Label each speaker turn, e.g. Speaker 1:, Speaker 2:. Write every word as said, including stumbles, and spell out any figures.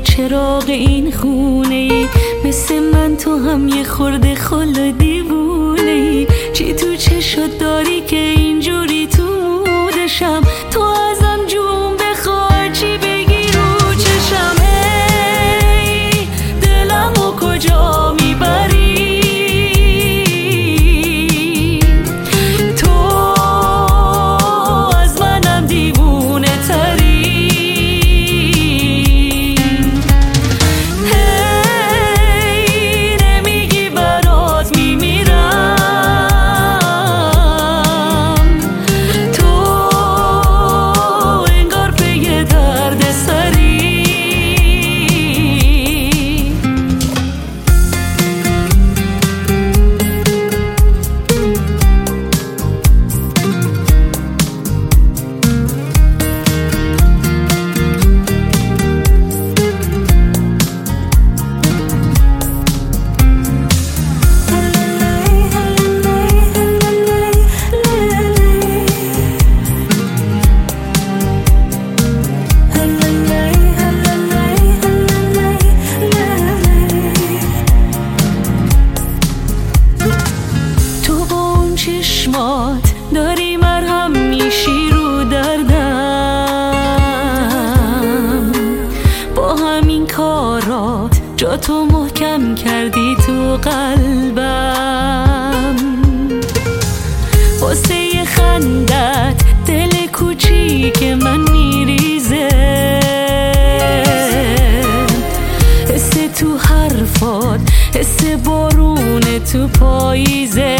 Speaker 1: چراغ این خونه ای، مثل من تو هم یه خورده خل دیوونه ای. چی تو چشات داری که اینجوری تو مودشم؟ تو ازم جون بخواه چی بگی رو چشم؟ ای دلمو کجا میبری؟ تو از منم دیوونه تری. چشمات داری مرهم میشی رو دردم، با همین کارات جا تو محکم کردی تو قلبم. واسه خندت دل کوچیک من میریزه، حس تو حرفات حس بارون تو پاییزه.